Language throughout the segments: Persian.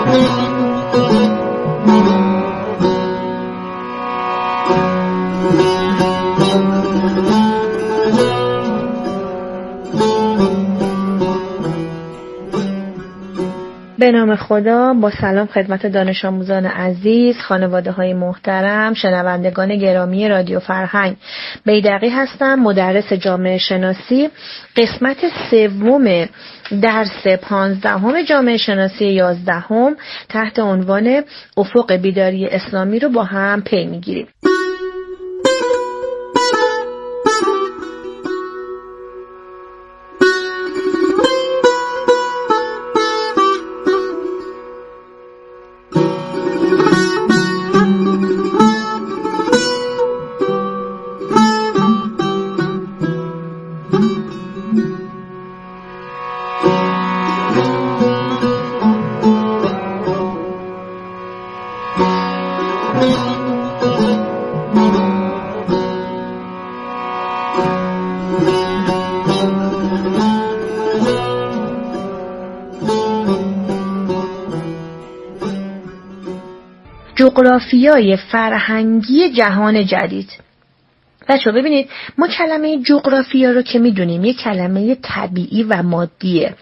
به نام خدا. با سلام خدمت دانش آموزان عزیز، خانواده های محترم، شنوندگان گرامی رادیو فرهنگ. بیدقی هستم، مدرس جامعه شناسی. قسمت سوم درس 15 جامعه شناسی 11 تحت عنوان افق بیداری اسلامی رو با هم پی میگیریم. جغرافیای فرهنگی جهان جدید. بچه‌ها ببینید، ما کلمه جغرافیا رو که میدونیم یک کلمه طبیعی و مادیه.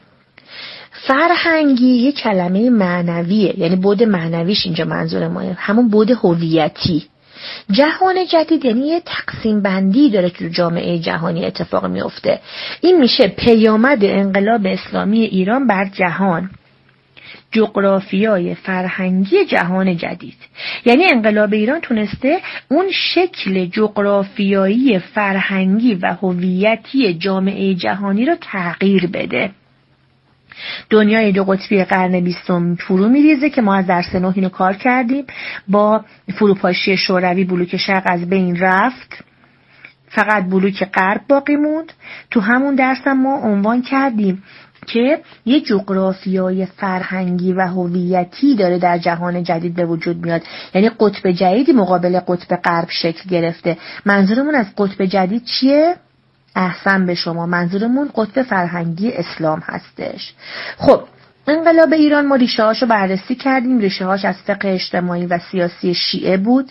فرهنگی یک کلمه معنویه، یعنی بعد معنویش اینجا منظور ماه، همون بعد هویتی. جهان جدید یعنی یه تقسیم بندی داره که تو جامعه جهانی اتفاق میفته. این میشه پیامد انقلاب اسلامی ایران بر جهان. جغرافیای فرهنگی جهان جدید یعنی انقلاب ایران تونسته اون شکل جغرافیایی فرهنگی و هویتی جامعه جهانی رو تغییر بده. دنیای دو قطبی قرن 20 فرو میریزه که ما از درس 9 اینو کار کردیم. با فروپاشی شوروی بلوک شرق از بین رفت، فقط بلوک غرب باقی موند. تو همون درس هم ما عنوان کردیم که یه جغرافیای فرهنگی و هویتی داره در جهان جدید به وجود میاد، یعنی قطب جدیدی مقابل قطب غرب شکل گرفته. منظورمون از قطب جدید چیه؟ احسن به شما، منظورمون قطب فرهنگی اسلام هستش. خب انقلاب ایران ما ریشه هاشو بررسی کردیم. ریشه هاش از فقه اجتماعی و سیاسی شیعه بود.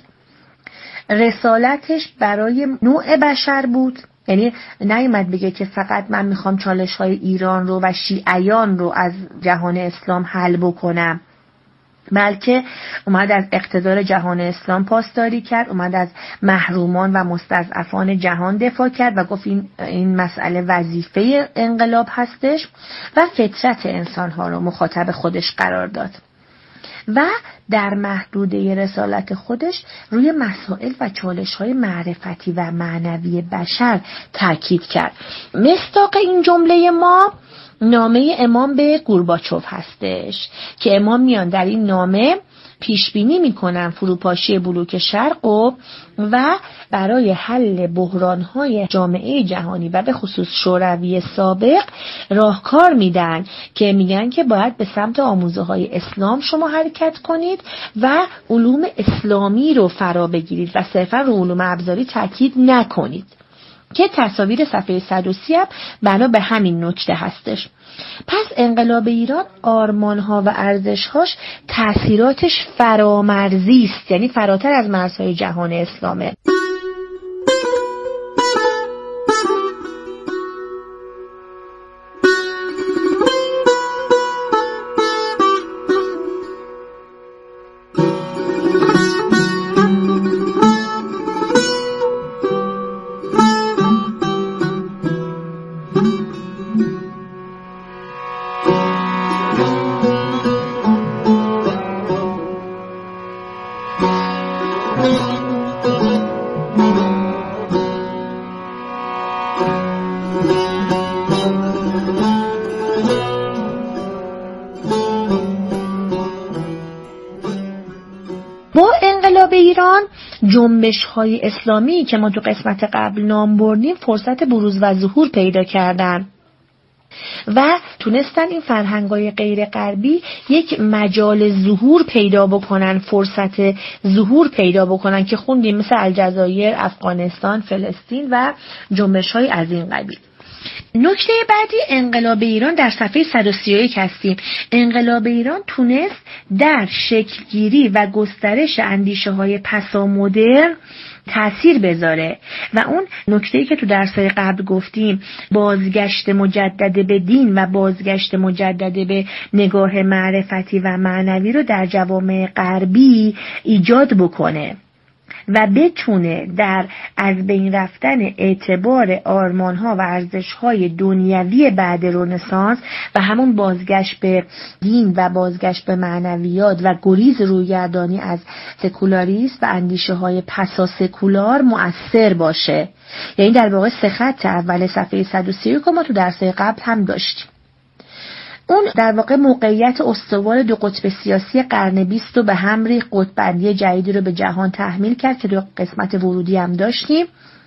رسالتش برای نوع بشر بود، یعنی نیومد بگه که فقط من میخوام چالش های ایران رو و شیعیان رو از جهان اسلام حل بکنم، بلکه اومد از اقتدار جهان اسلام پاسداری کرد، اومد از محرومان و مستضعفان جهان دفاع کرد و گفت این مسئله وظیفه انقلاب هستش و فطرت انسانها رو مخاطب خودش قرار داد و در محدوده رسالت خودش روی مسائل و چالش‌های معرفتی و معنوی بشر تاکید کرد. مصداق این جمله ما نامه امام به گورباچوف هستش که امام میان در این نامه پیش بینی میکنن فروپاشی بلوک شرق و برای حل بحران‌های جامعه جهانی و به خصوص شوروی سابق راهکار میدن که میگن که باید به سمت آموزه‌های اسلام شما حرکت کنید و علوم اسلامی رو فرا بگیرید و صرفا رو علوم ابزاری تاکید نکنید، که تصاویر صفحه 130 هم بنا به همین نکته هستش. پس انقلاب ایران آرمان‌ها و ارزش‌هاش تأثیراتش فرامرزی است، یعنی فراتر از مرزهای جهان اسلامه. انقلاب ایران جنبش‌های اسلامی که ما تو قسمت قبل نام بردیم فرصت بروز و ظهور پیدا کردن و تونستن این فرهنگ‌های غیر غربی یک مجال ظهور پیدا بکنن، فرصت ظهور پیدا بکنن که خوندیم مثل الجزایر، افغانستان، فلسطین و جنبش‌های از این قبیل. نکته بعدی انقلاب ایران در صفحه 131 هستیم. انقلاب ایران تونست در شکلگیری و گسترش اندیشه‌های پسامدرن تأثیر بذاره و اون نکته‌ای که تو درس‌های قبل گفتیم، بازگشت مجدد به دین و بازگشت مجدد به نگاه معرفتی و معنوی رو در جوامع غربی ایجاد بکنه و بتونه در از بین رفتن اعتبار آرمان‌ها و ارزش‌های دنیوی بعد رنسانس و همون بازگشت به دین و بازگشت به معنویات و گریز رویگردانی از سکولاریسم و اندیشه‌های پسا سکولار مؤثر باشه. یعنی در واقع سه خط اول صفحه 131 ما تو درس‌های قبل هم داشتیم. اون در واقع موقعیت استوار دو قطب سیاسی قرن 20 رو به هم ریخت، قطب‌بندی جدیدی رو به جهان تحمیل کرد که دو قسمت ورودی هم داشتیم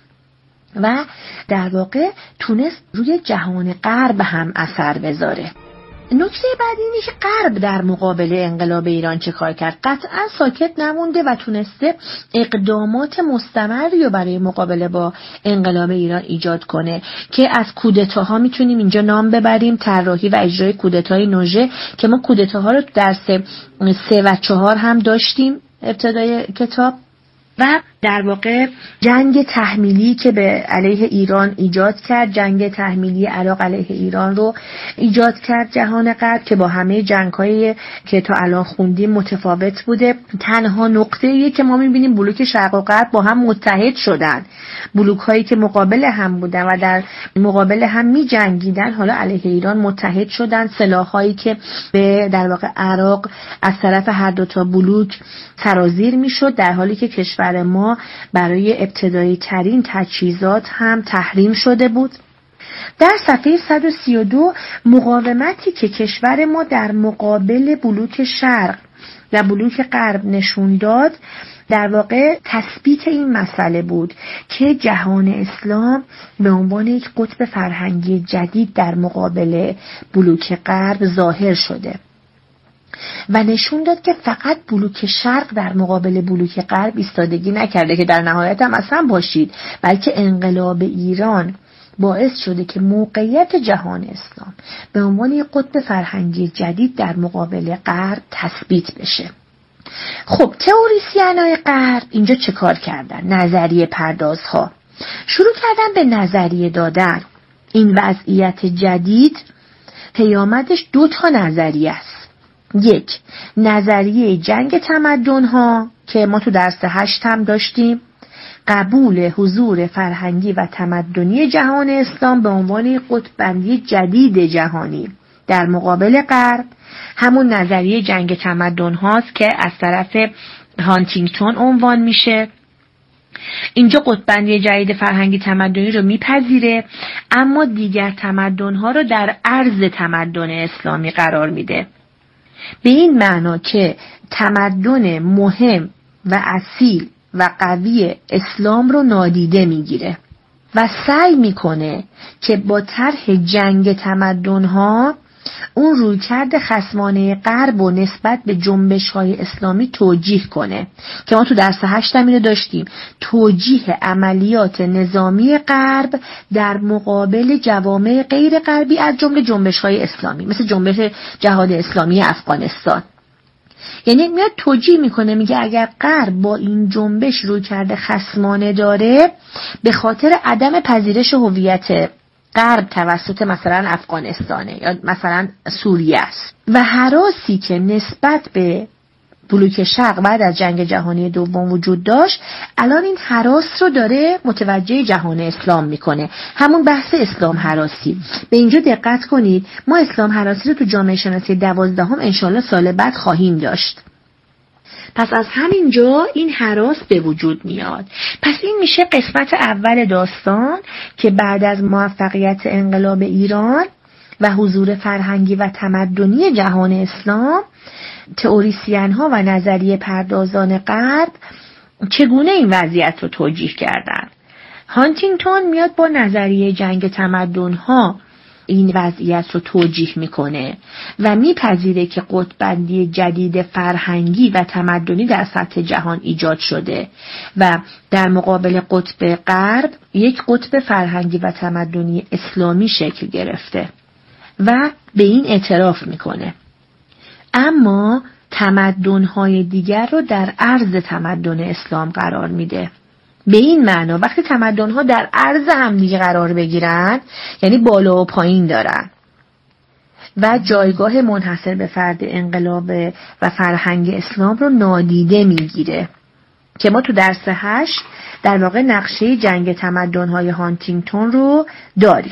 و در واقع تونست روی جهان غرب هم اثر بذاره. نکته بعدی اینه که غرب در مقابل انقلاب ایران چه کار کرد. قطعا ساکت نمونده و تونسته اقدامات مستمری رو برای مقابله با انقلاب ایران ایجاد کنه که از کودتاها میتونیم اینجا نام ببریم، طراحی و اجرای کودتای نوژه که ما کودتاها رو درس 3 و 4 هم داشتیم ابتدای کتاب، و در واقع جنگ تحمیلی که به علیه ایران ایجاد کرد، جنگ تحمیلی عراق علیه ایران رو ایجاد کرد جهان غرب که با همه جنگ‌هایی که تا الان خوندیم متفاوت بوده. تنها نقطه‌ای که ما می‌بینیم بلوک شرق و غرب با هم متحد شدن، بلوک‌هایی که مقابل هم بودن و در مقابل هم می‌جنگیدن حالا علیه ایران متحد شدن. سلاح‌هایی که به در واقع عراق از طرف هر دو تا بلوک سرازیر می‌شد، در حالی که کشور ما برای ابتدایی ترین تجهیزات هم تحریم شده بود. در صفحه 132 مقاومتی که کشور ما در مقابل بلوک شرق و بلوک غرب نشون داد در واقع تثبیت این مسئله بود که جهان اسلام به عنوان یک قطب فرهنگی جدید در مقابل بلوک غرب ظاهر شده و نشون داد که فقط بلوک شرق در مقابل بلوک غرب ایستادگی نکرده که در نهایت هم اصلا باشید، بلکه انقلاب ایران باعث شده که موقعیت جهان اسلام به عنوان یک قطب فرهنگی جدید در مقابل غرب تثبیت بشه. خب تئوریسین‌های غرب اینجا چه کار کردن؟ نظریه پردازها شروع کردن به نظریه دادن. این وضعیت جدید پیامدش 2 تا نظریه است. یک، نظریه جنگ تمدن‌ها که ما تو درس 8 هم داشتیم، قبول حضور فرهنگی و تمدنی جهان اسلام به عنوان قطب‌بندی جدید جهانی در مقابل غرب. همون نظریه جنگ تمدن‌هاست که از طرف هانتینگتون عنوان میشه. اینجا قطب‌بندی جدید فرهنگی تمدنی رو میپذیره، اما دیگر تمدن‌ها رو در عرض تمدن اسلامی قرار میده، به این معنا که تمدن مهم و اصیل و قوی اسلام رو نادیده میگیره و سعی میکنه که با طرح جنگ تمدن‌ها اون رویکرد خصمانه غرب و نسبت به جنبش‌های اسلامی توجیه کنه که ما تو درس 8 هم اینو داشتیم، توجیه عملیات نظامی غرب در مقابل جوامع غیر غربی از جمله جنبش‌های اسلامی مثل جنبش جهاد اسلامی افغانستان. یعنی میاد توجیه میکنه، میگه اگر غرب با این جنبش رویکرد خصمانه داره به خاطر عدم پذیرش هویت غرب توسط مثلا افغانستانه یا مثلا سوریه است و هراسی که نسبت به بلوک شرق بعد از جنگ جهانی دوم وجود داشت الان این هراس رو داره متوجه جهان اسلام میکنه. همون بحث اسلام هراسی. به اینجا دقت کنید، ما اسلام هراسی رو تو جامعه شناسی 12 انشالله سال بعد خواهیم داشت. پس از همینجا این هراس به وجود میاد. پس این میشه قسمت اول داستان که بعد از موفقیت انقلاب ایران و حضور فرهنگی و تمدنی جهان اسلام، تئوریسین ها و نظریه پردازان غرب چگونه این وضعیت رو توجیه کردن. هانتینگتون میاد با نظریه جنگ تمدن ها این وضعیت رو توجیه میکنه و میپذیره که قطب‌بندی جدید فرهنگی و تمدنی در سطح جهان ایجاد شده و در مقابل قطب غرب یک قطب فرهنگی و تمدنی اسلامی شکل گرفته و به این اعتراف میکنه. اما تمدن‌های دیگر رو در عرض تمدن اسلام قرار میده. به این معنا وقتی تمدن‌ها در عرض هم دیگه قرار بگیرن یعنی بالا و پایین دارن و جایگاه منحصر به فرد انقلاب و فرهنگ اسلام رو نادیده میگیره که ما تو درس 8 در واقع نقشه جنگ تمدن‌های هانتینگتون رو داریم.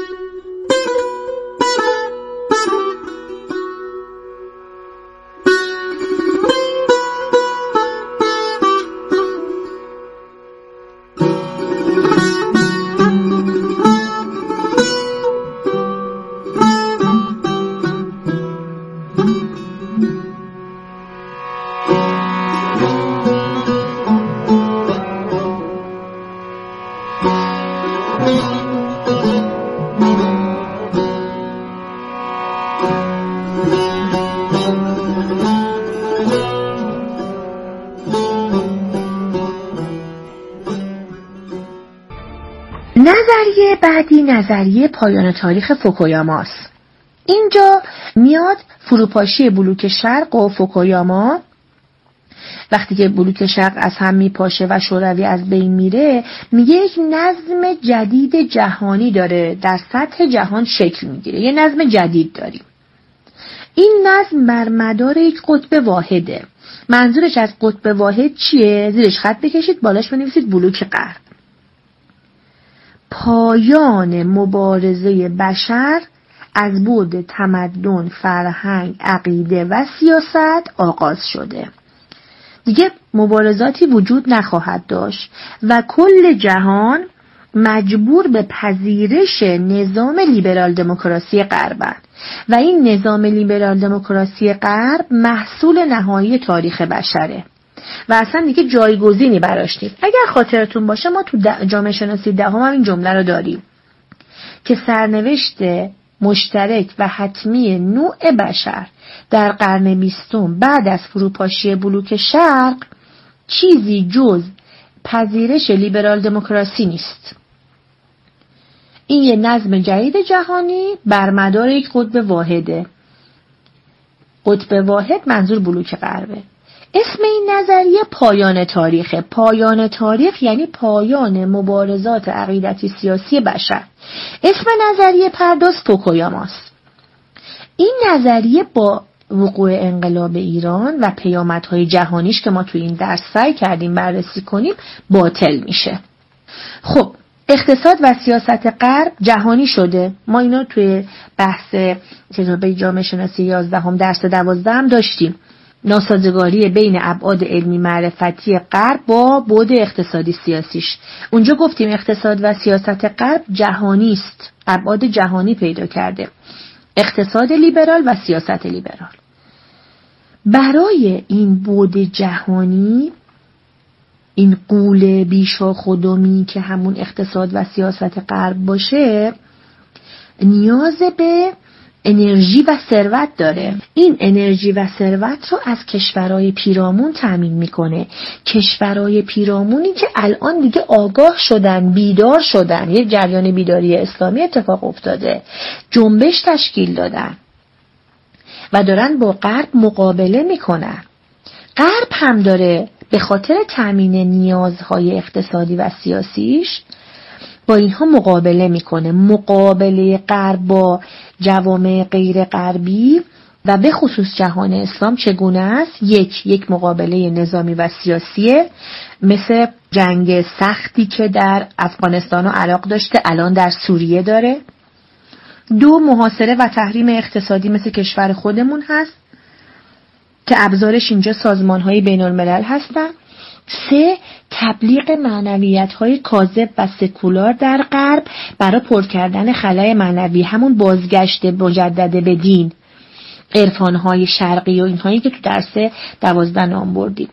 نظریه بعدی نظریه پایان تاریخ فوکویاماست. اینجا میاد فروپاشی بلوک شرق و فوکویاما وقتی که بلوک شرق از هم میپاشه و شوروی از بین میره میگه یک نظم جدید جهانی داره در سطح جهان شکل میگیره. یه نظم جدید داریم. این نظم بر مدار یک قطب واحده. منظورش از قطب واحد چیه؟ زیرش خط بکشید بالاش بنویسید بلوک غرب. پایان مبارزه بشر از بعد تمدن، فرهنگ، عقیده و سیاست آغاز شده. دیگه مبارزاتی وجود نخواهد داشت و کل جهان مجبور به پذیرش نظام لیبرال دموکراسی غرب و این نظام لیبرال دموکراسی غرب محصول نهایی تاریخ بشره و اصلا دیگه جایگزینی براش نیست. اگر خاطرتون باشه ما تو جامعه شناسی دهم هم این جمله رو داریم که سرنوشت مشترک و حتمی نوع بشر در قرن 20 بعد از فروپاشی بلوک شرق چیزی جز پذیرش لیبرال دموکراسی نیست. این یه نظم جدید جهانی بر مدار یک قطب واحده. قطب واحد منظور بلوک غربه. اسم این نظریه پایان تاریخه. پایان تاریخ یعنی پایان مبارزات عقیدتی سیاسی بشر. اسم نظریه پرداز فوکویاماست. این نظریه با وقوع انقلاب ایران و پیامدهای جهانیش که ما توی این درس سعی کردیم بررسی کنیم باطل میشه. خب اقتصاد و سیاست غرب جهانی شده. ما اینا توی بحث تجربه جامعه شناسی 11 درس 12 هم داشتیم. ناسازگاری بین ابعاد علمی معرفتی غرب با بعد اقتصادی سیاسیش. اونجا گفتیم اقتصاد و سیاست غرب جهانی است. ابعاد جهانی پیدا کرده. اقتصاد لیبرال و سیاست لیبرال. برای این بعد جهانی، این غول بیشاخ و دمی که همون اقتصاد و سیاست غرب باشه، نیاز به انرژی و ثروت داره. این انرژی و ثروت رو از کشورهای پیرامون تامین میکنه. کشورهای پیرامونی که الان دیگه آگاه شدن، بیدار شدن، یه جریان بیداری اسلامی اتفاق افتاده، جنبش تشکیل دادن و دارن با غرب مقابله میکنن. غرب هم داره به خاطر تامین نیازهای اقتصادی و سیاسیش با اینها مقابله میکنه. مقابله غرب با جوامع غیر غربی و به خصوص جهان اسلام چگونه است؟ یک مقابله نظامی و سیاسیه، مثل جنگ سختی که در افغانستان و عراق داشته الان در سوریه داره. 2 محاصره و تحریم اقتصادی مثل کشور خودمون هست که ابزارش اینجا سازمان‌های بین‌الملل هستن. 3 تبلیغ معنویت‌های کاذب و سکولار در غرب برای پر کردن خلأ معنوی، همون بازگشت مجدد به دین، عرفان‌های شرقی و اینهایی که تو درس 12 نام بردیم.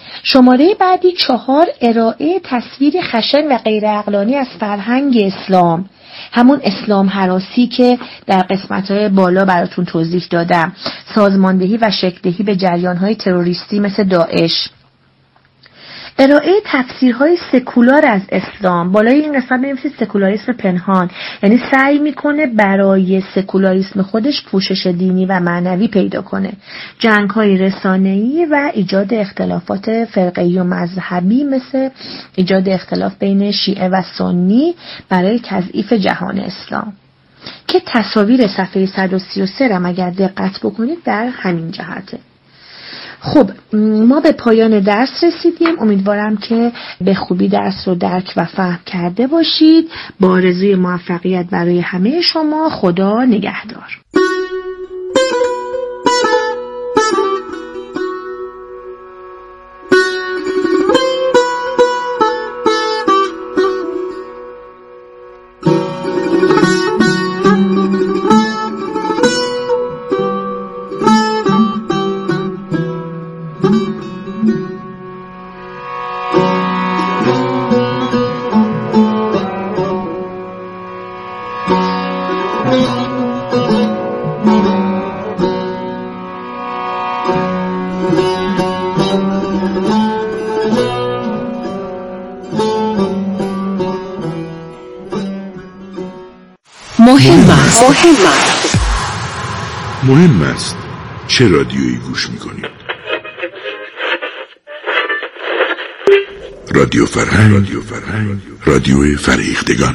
شماره بعدی 4 ارائه تصویر خشن و غیر عقلانی از فرهنگ اسلام، همون اسلام هراسی که در قسمت‌های بالا براتون توضیح دادم، سازماندهی و شکل‌دهی به جریان‌های تروریستی مثل داعش. ارائه تفسیرهای سکولار از اسلام، بالای این قسمت بنویسید سکولاریسم پنهان، یعنی سعی میکنه برای سکولاریسم خودش پوشش دینی و معنوی پیدا کنه. جنگ‌های رسانه‌ای و ایجاد اختلافات فرقه‌ای و مذهبی مثل ایجاد اختلاف بین شیعه و سنی برای تضعیف جهان اسلام که تصاویر صفحه 133 را اگر دقت بکنید در همین جهته. خب ما به پایان درس رسیدیم. امیدوارم که به خوبی درس رو درک و فهم کرده باشید. با آرزوی موفقیت برای همه شما. خدا نگهدار. مهم است چه رادیویی گوش میکنید. رادیو فرهنگ، رادیو فریختگان.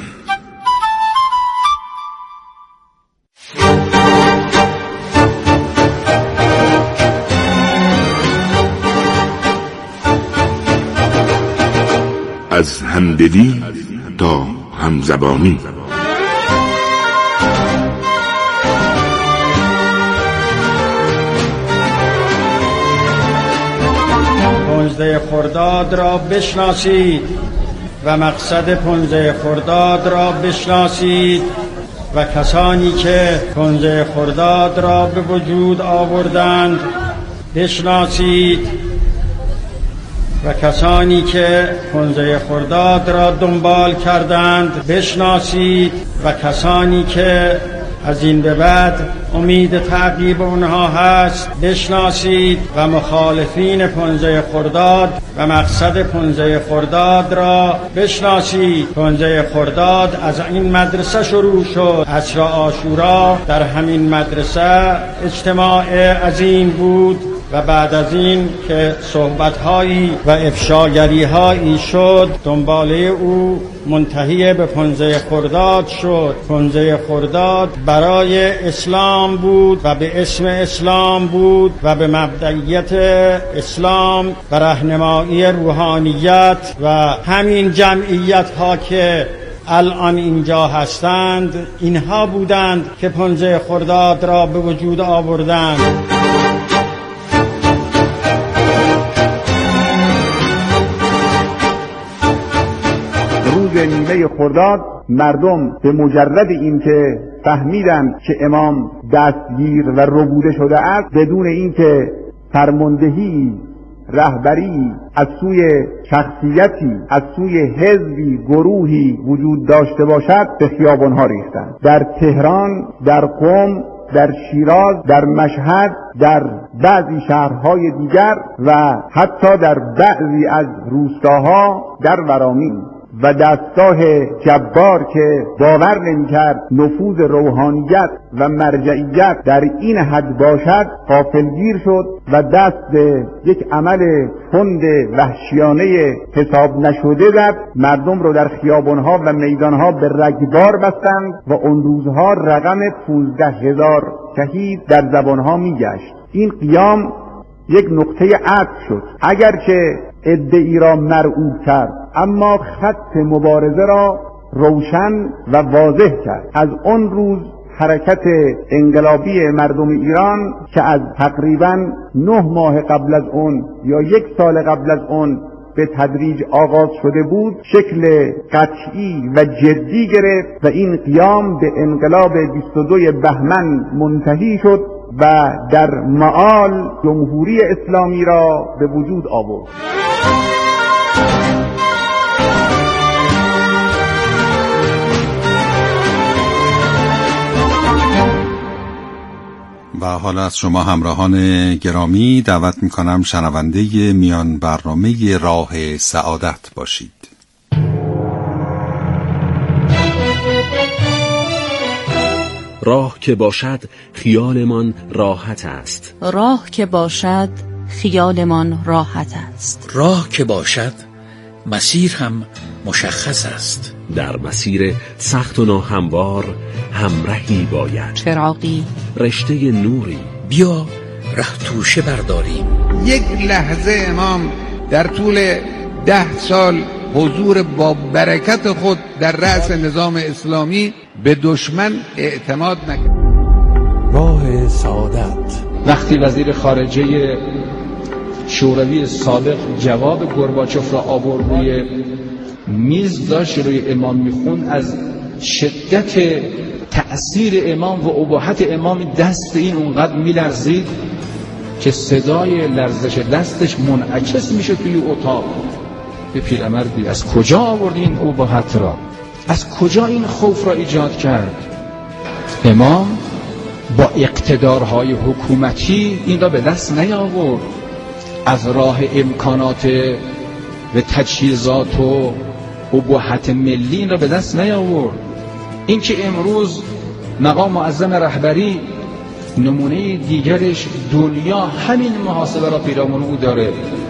از همدلی تا همزبانی. پانزده خرداد را بشناسید و مقصد 15 خرداد را بشناسید و کسانی که 15 خرداد را به وجود آوردند بشناسید و کسانی که 15 خرداد را دنبال کردند بشناسید و کسانی که از این به بعد امید تعقیب اونها هست بشناسید و مخالفین 15 خرداد و مقصد 15 خرداد را بشناسید. 15 خرداد از این مدرسه شروع شد. عصر عاشورا در همین مدرسه اجتماع عظیم بود و بعد از این که صحبت‌هایی و افشاگری‌هایی شد دنباله او منتهی به 15 خرداد شد. 15 خرداد برای اسلام بود و به اسم اسلام بود و به مبدئیت اسلام و راهنمایی روحانیت و همین جمعیت‌ها که الان اینجا هستند اینها بودند که 15 خرداد را به وجود آوردند. نیمه خرداد مردم به مجرد اینکه فهمیدند که امام دستگیر و ربوده شده است بدون اینکه فرماندهی رهبری از سوی شخصیتی از سوی حزبی گروهی وجود داشته باشد به خیابان‌ها ریختند. در تهران، در قم، در شیراز، در مشهد، در بعضی شهرهای دیگر و حتی در بعضی از روستاها در ورامین و دستگاه جبار که باور نمی‌کرد نفوذ روحانیت و مرجعیت در این حد باشد غافلگیر شد و دست به یک عمل تند وحشیانه حساب نشده زد. مردم رو در خیابان‌ها و میدان‌ها به رگبار بستند و اون روزها رقم 15,000 شهید در زبان‌ها می‌گشت. این قیام یک نقطه عطف شد. اگرچه ادعی را مرعوب کرد اما خط مبارزه را روشن و واضح کرد. از اون روز حرکت انقلابی مردم ایران که از تقریباً 9 ماه قبل از اون یا 1 سال قبل از اون به تدریج آغاز شده بود شکل قطعی و جدی گرفت و این قیام به انقلاب 22 بهمن منتهی شد و در معال جمهوری اسلامی را به وجود آورد. و حالا از شما همراهان گرامی دعوت میکنم شنونده میان برنامه راه سعادت باشید. راه که باشد خیالمان راحت است. راه که باشد خیالمان راحت است. راه که باشد مسیر هم مشخص است. در مسیر سخت و ناهموار همراهی باید. چراغی، رشته نوری. بیا ره توشه برداریم. یک لحظه امام در طول 10 سال حضور با برکت خود در رأس نظام اسلامی به دشمن اعتماد نکرد. راه سعادت. وقتی وزیر خارجه شوروی سابق جواب گورباچوف را آورد روی میز، داشت روی امام میخون، از شدت تأثیر امام و اباحت امام دست این اونقدر میلرزید که صدای لرزش دستش منعکس میشه توی اتاق. به پیرمرد دید از کجا آورد این اباحت را؟ از کجا این خوف را ایجاد کرد؟ امام با اقتدارهای حکومتی این را به دست نیاورد، از راه امکانات و تجهیزات و اباحت ملی این را به دست نیاورد. این که امروز مقام معظم رهبری نمونه دیگرش دنیا همین محاسبه را پیرامون او داره.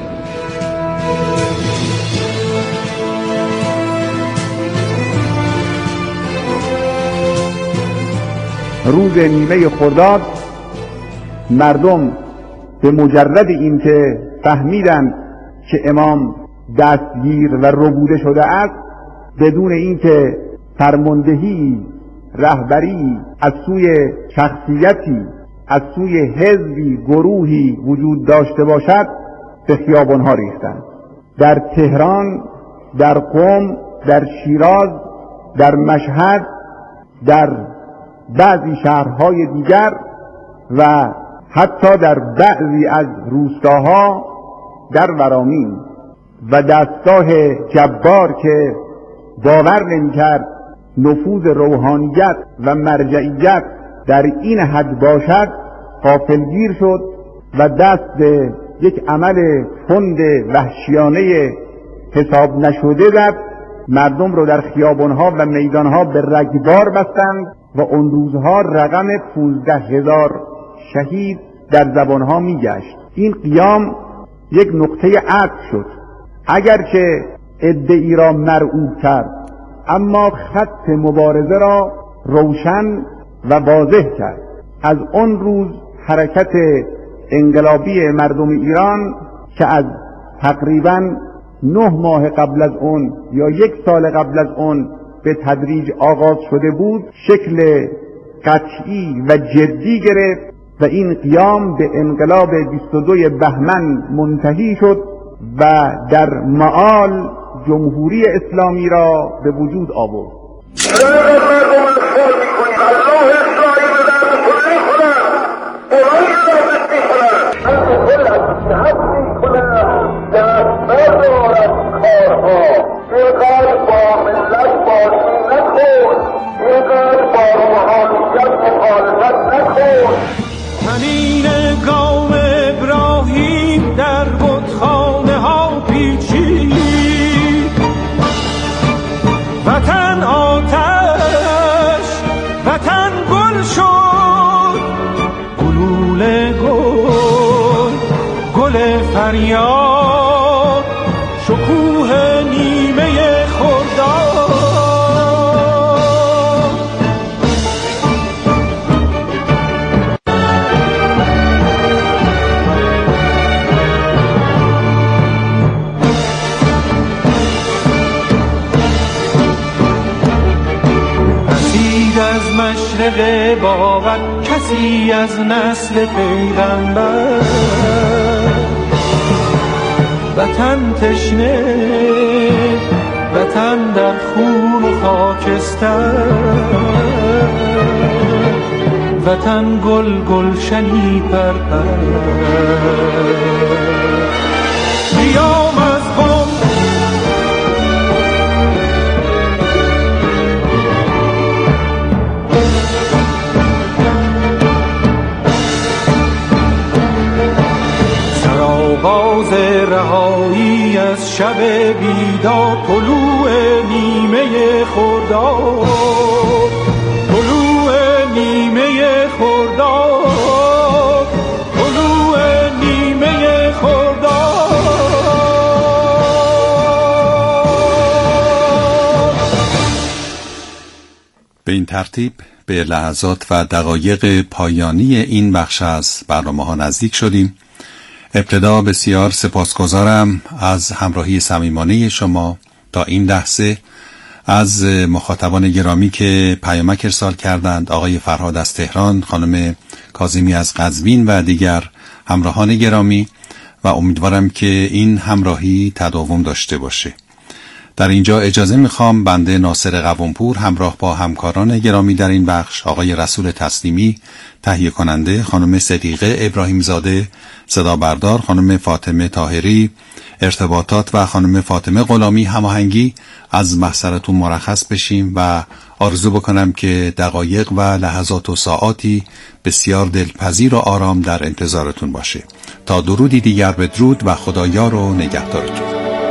روز نیمه خرداد مردم به مجرد اینکه فهمیدند که امام دستگیر و ربوده شده است، بدون اینکه فرماندهی رهبری از سوی شخصیتی، از سوی حزبی، گروهی وجود داشته باشد، به خیابانها ریختند. در تهران، در قم، در شیراز، در مشهد، در بعضی شهرهای دیگر و حتی در بعضی از روستاها در ورامین و دستگاه جبار که باور نمی‌کرد نفوذ روحانیت و مرجعیت در این حد باشد غافلگیر شد و دست به یک عمل تند وحشیانه حساب نشده زد. مردم رو در خیابانها و میدانها به رگبار بستند و اون روزها رقم 15,000 شهید در زبانها میگشت. این قیام یک نقطه عطف شد، اگرچه ادعی را مرعوب کرد، اما خط مبارزه را روشن و واضح کرد. از اون روز حرکت انقلابی مردم ایران که از تقریباً 9 ماه قبل از اون یا 1 سال قبل از اون به تدریج آغاز شده بود، شکل قطعی و جدی گرفت و این قیام به انقلاب 22 بهمن منتهی شد و در معال جمهوری اسلامی را به وجود آورد. همین گام ابراهیم در بتخانه ها پیچید، وطن آتش، وطن گل شد، گلوله گل فریاد، شکوه نیمه خرداد. مشرق باور کسی از نسل پیغمبر، وطن تشنه، وطن در خون و خاکستر، وطن گل گلشنی پرپر. بیام از آغاز رهایی از شب بیدار، طلوع نیمه خرداد، طلوع نیمه خرداد، طلوع نیمه خرداد. به این ترتیب به لحظات و دقایق پایانی این بخش از برنامه ها نزدیک شدیم. ابتدا بسیار سپاسگزارم از همراهی صمیمانه شما تا این لحظه، از مخاطبان گرامی که پیامک ارسال کردند، آقای فرهاد از تهران، خانم کاظمی از قزوین و دیگر همراهان گرامی، و امیدوارم که این همراهی تداوم داشته باشه. در اینجا اجازه میخوام بنده ناصر قوامپور همراه با همکاران گرامی در این بخش، آقای رسول تسلیمی تهیه کننده، خانم صدیقه ابراهیم زاده صدا بردار، خانم فاطمه طاهری ارتباطات و خانم فاطمه غلامی هماهنگی، از محضرتون مرخص بشیم و آرزو بکنم که دقایق و لحظات و ساعاتی بسیار دلپذیر و آرام در انتظارتون باشه. تا درودی دیگر بدرود و خدایار و نگهدارتون.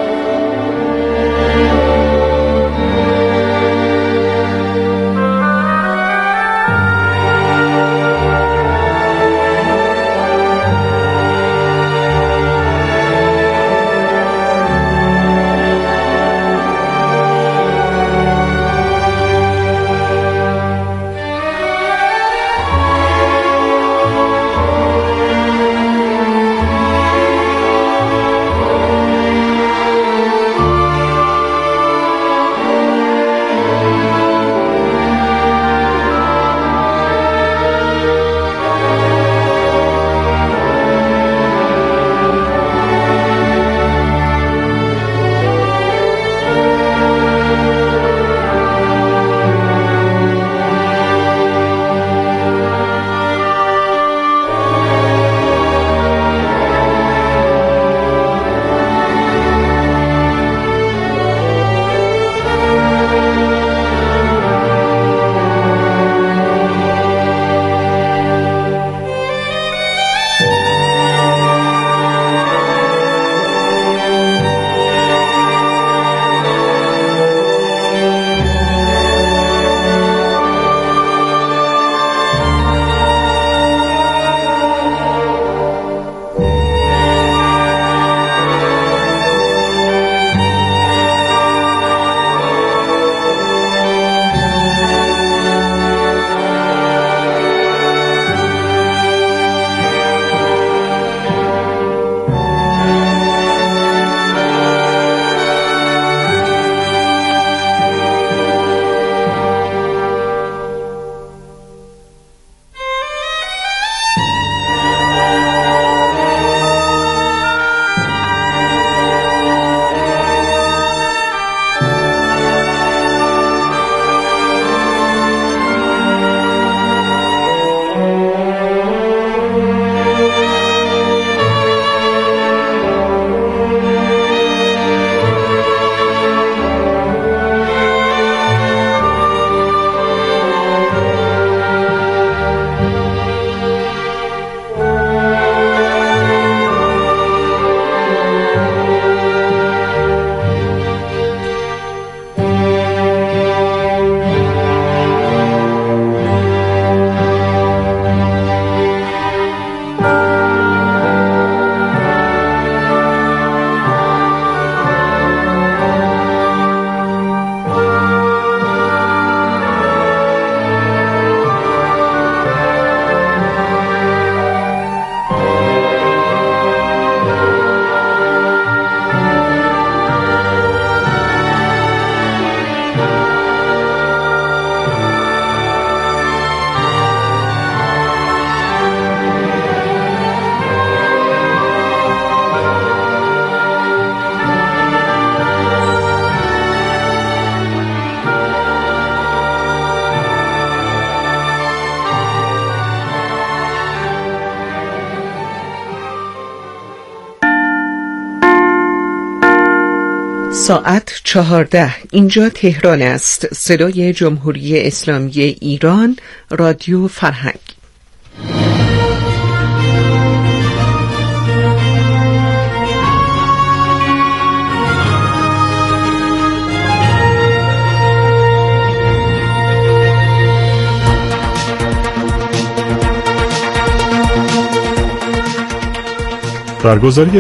ساعت 14. اینجا تهران است. صدای جمهوری اسلامی ایران، رادیو فرهنگ. برگزاری